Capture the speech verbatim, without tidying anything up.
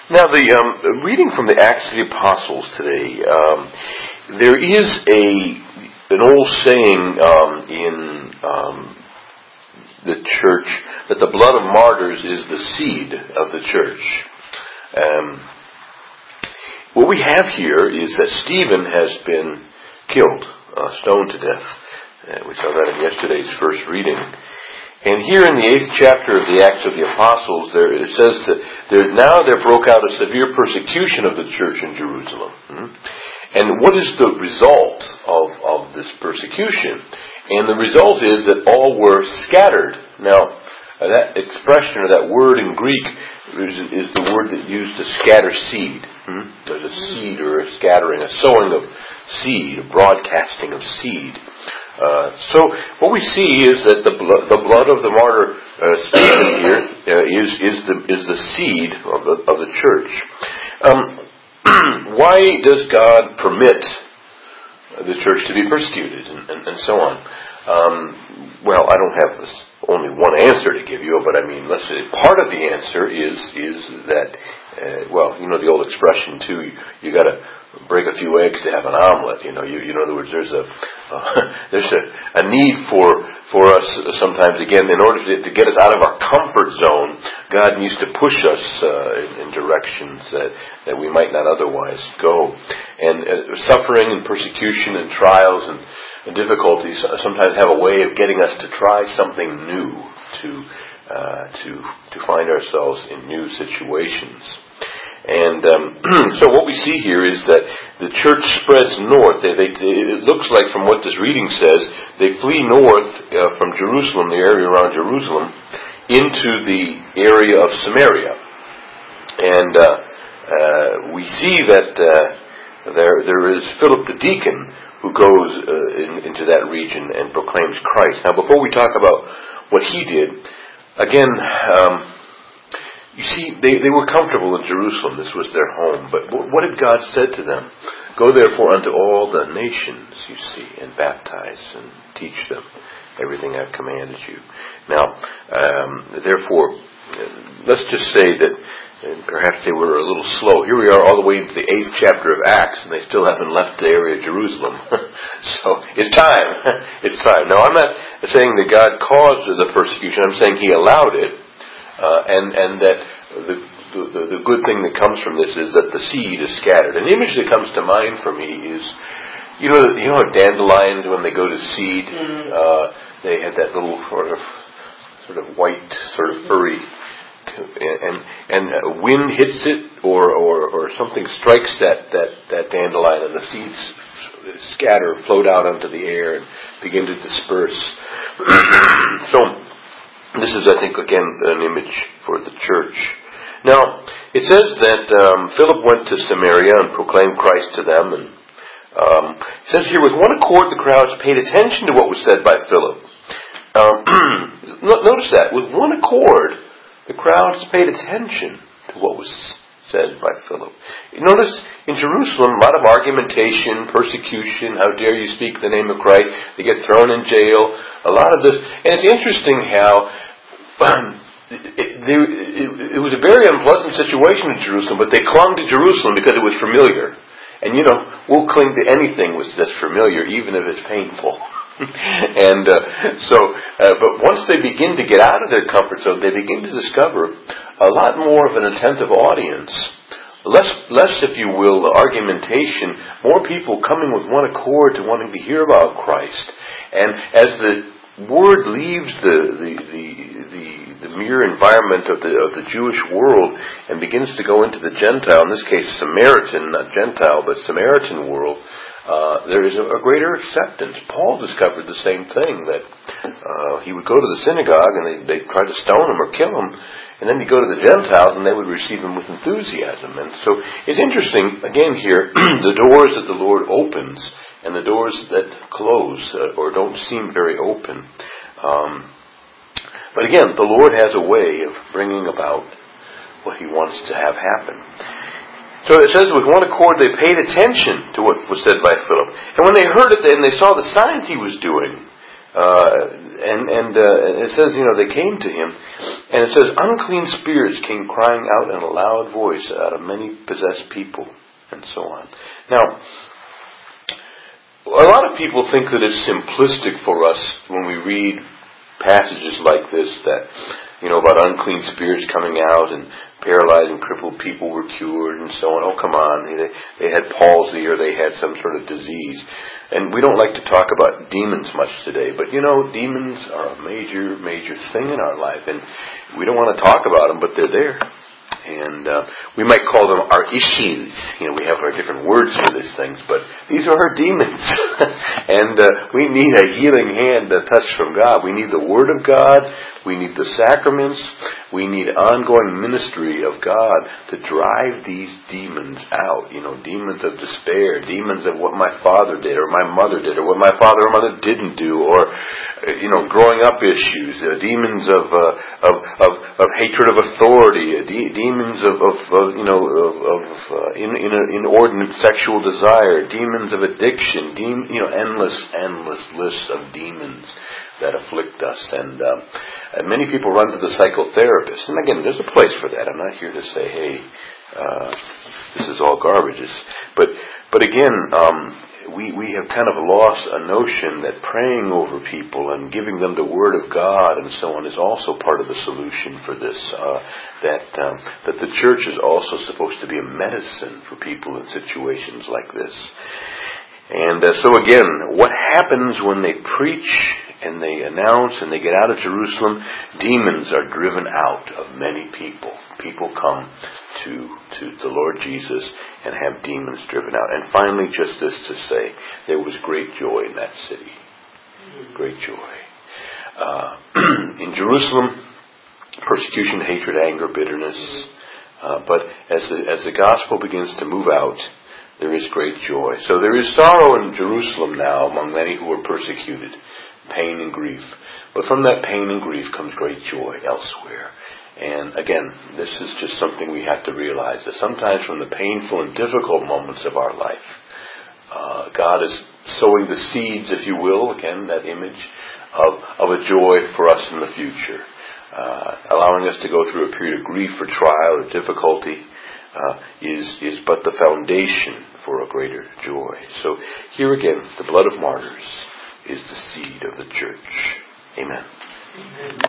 Now, the um, reading from the Acts of the Apostles today, um, there is a an old saying um, in um, the church that the blood of martyrs is the seed of the church. Um, what we have here is that Stephen has been killed, uh, stoned to death. Uh, we saw that in yesterday's first reading. And here in the eighth chapter of the Acts of the Apostles, there it says that there, now there broke out a severe persecution of the church in Jerusalem. Hmm? And what is the result of, of this persecution? And the result is that all were scattered. Now, uh, that expression or that word in Greek is, is the word that used to scatter seed. Hmm? There's a seed or a scattering, a sowing of seed, a broadcasting of seed. Uh, so what we see is that the blood, the blood of the martyr uh, Stephen here uh, is is the is the seed of the of the church. Um, why does God permit the church to be persecuted and, and, and so on? Um, well, I don't have this, only one answer to give you, but I mean, let's say part of the answer is is that uh, well, you know the old expression too. You, you got to break a few eggs to have an omelet. You know, you, you know, in other words, there's a uh, there's a, a need for for us sometimes. Again, in order to, to get us out of our comfort zone, God needs to push us uh, in, in directions that that we might not otherwise go. And uh, suffering and persecution and trials and, and difficulties sometimes have a way of getting us to try something new, to uh, to to find ourselves in new situations. And um, so what we see here is that the church spreads north. They, they, it looks like from what this reading says, they flee north uh, from Jerusalem, the area around Jerusalem, into the area of Samaria. And uh, uh, we see that uh, there there is Philip the deacon who goes uh, in, into that region and proclaims Christ. Now, before we talk about what he did, again, um, you see, they, they were comfortable in Jerusalem. This was their home. But what had God said to them? Go therefore unto all the nations, you see, and baptize and teach them everything I've commanded you. Now, um, therefore, let's just say that perhaps they were a little slow. Here we are all the way into the eighth chapter of Acts, and they still haven't left the area of Jerusalem. So, it's time. It's time. Now, I'm not saying that God caused the persecution. I'm saying He allowed it. Uh, and, and that the, the the good thing that comes from this is that the seed is scattered. An image that comes to mind for me is, you know, you know, dandelions when they go to seed, mm-hmm. uh, they have that little sort of sort of white, sort of furry, and and wind hits it, or, or, or something strikes that, that, that dandelion, and the seeds scatter, float out onto the air, and begin to disperse. So. This is, I think, again, an image for the church. Now, it says that um, Philip went to Samaria and proclaimed Christ to them. And um, it says here, with one accord, the crowds paid attention to what was said by Philip. Um, notice that. With one accord, the crowds paid attention to what was said by Philip. Notice, in Jerusalem, a lot of argumentation, persecution, how dare you speak the name of Christ, they get thrown in jail, a lot of this. And it's interesting how um, it, they, it, it was a very unpleasant situation in Jerusalem, but they clung to Jerusalem because it was familiar. And you know, we'll cling to anything that's familiar, even if it's painful. and uh, so, uh, but once they begin to get out of their comfort zone, they begin to discover a lot more of an attentive audience. Less, less, if you will, argumentation. More people coming with one accord to wanting to hear about Christ. And as the word leaves the the the, the, the mere environment of the of the Jewish world and begins to go into the Gentile, in this case Samaritan, not Gentile, but Samaritan world. Uh, there is a, a greater acceptance. Paul discovered the same thing, that uh, he would go to the synagogue and they they'd try to stone him or kill him, and then he'd go to the Gentiles and they would receive him with enthusiasm. And so it's interesting, again here, the doors that the Lord opens and the doors that close uh, or don't seem very open. Um, but again, the Lord has a way of bringing about what He wants to have happen. So it says, with one accord they paid attention to what was said by Philip. And when they heard it and they saw the signs he was doing, Uh, and and uh, it says, you know, they came to him, and it says, unclean spirits came crying out in a loud voice out of many possessed people, and so on. Now, a lot of people think that it's simplistic for us when we read passages like this, that, you know, about unclean spirits coming out and paralyzed and crippled people were cured and so on. Oh, come on. They, they had palsy or they had some sort of disease. And we don't like to talk about demons much today, but you know, demons are a major, major thing in our life, and we don't want to talk about them, but they're there. And uh, we might call them our issues. You know, we have our different words for these things, but these are our demons. and uh, we need a healing hand, a touch from God. We need the Word of God. We need the sacraments. We need ongoing ministry of God to drive these demons out. You know, demons of despair, demons of what my father did or my mother did or what my father or mother didn't do, or, you know, growing up issues, uh, demons of, uh, of, of, of hatred of authority, uh, de- demons of, of, of, you know, of, of uh, in, in a, inordinate sexual desire, demons of addiction, de- you know, endless, endless lists of demons that afflict us. And, um, and many people run to the psychotherapist. And again, there's a place for that. I'm not here to say, hey, uh, this is all garbage. But, but again, um, we, we have kind of lost a notion that praying over people and giving them the Word of God and so on is also part of the solution for this. Uh, that, um, that the church is also supposed to be a medicine for people in situations like this. And uh, so again, what happens when they preach and they announce and they get out of Jerusalem? Demons are driven out of many people. People come to to the Lord Jesus and have demons driven out. And finally, just this to say, there was great joy in that city. Great joy. Uh, in Jerusalem, persecution, hatred, anger, bitterness. Uh, but as the, as the gospel begins to move out, there is great joy. So there is sorrow in Jerusalem now among many who are persecuted, pain and grief. But from that pain and grief comes great joy elsewhere. And again, this is just something we have to realize, that sometimes from the painful and difficult moments of our life, uh, God is sowing the seeds, if you will, again, that image of, of a joy for us in the future. Uh, allowing us to go through a period of grief or trial or difficulty Uh, is is but the foundation for a greater joy. So here again, the blood of martyrs is the seed of the church. Amen. Amen.